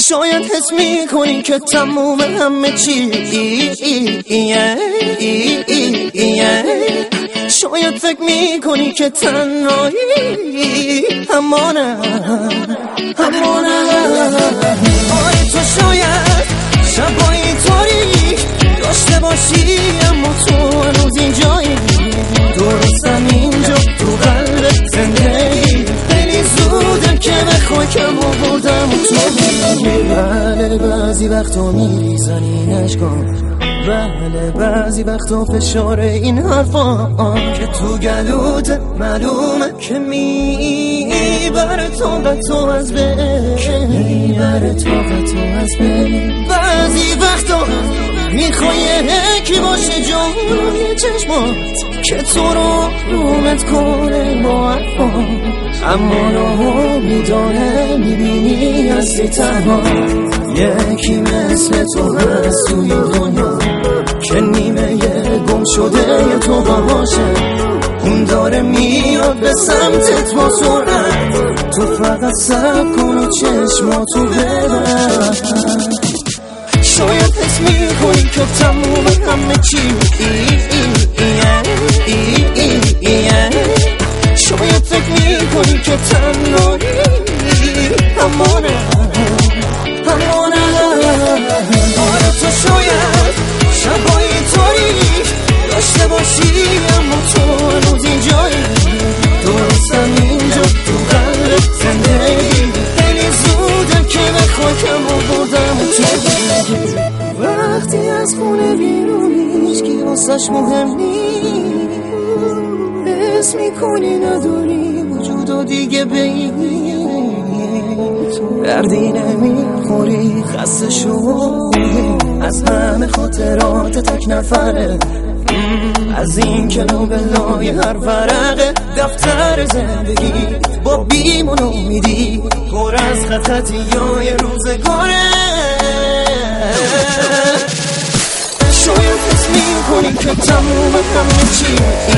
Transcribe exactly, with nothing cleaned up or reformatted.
شاید حس میکنی که تموم همه چی شاید فکر میکنی که تنهایی اما نه اما نه آره تو شاید شبایی تاریک داشته باشی اما تو هنوز اینجایی درستم اینجا تو قلب زندگی خیلی زوده که بخوای کم آوردم و تو بله بعضی وقتا میریزن این عشقام بله بعضی وقتا فشار این حرفا که تو گلوت معلومه که میبره طاقت تو از بین که میبره طاقت تو از بین بعضی وقتا میخوای یکی باشه جلوی چشمات که تو رو رومت کنه با حرفا اما رو میدانه میبینی هستی تنها یکی مثل تو هست توی دنیا که نیمه گم شده یه تو باشه اون داره میاد به سمتت با سرعت تو فقط صبر کن و چشماتو ببر شاید حس میکنی که تموم همه چی شاید فکر میکنی که تنهایی اما نه اما نه آره تو شاید شبایی تاریک داشته باشی اما تو هنوز اینجایی درستم اینجا تو قلب زندگی خیلی زوده که بخوای کم آوردم و تو وقتی از خونه بیرون هیچکی واسش مهم نیست حس میکنی نداری وجودو دیگه بگی دردی نمیخوری خسته شدی از همه خاطرات تک نفره از این کلو به لای هر ورقه دفتر زندگی با بیمون امیدی پر از خطاطی های روزگاره شاید حس میکنی که تموم همه چی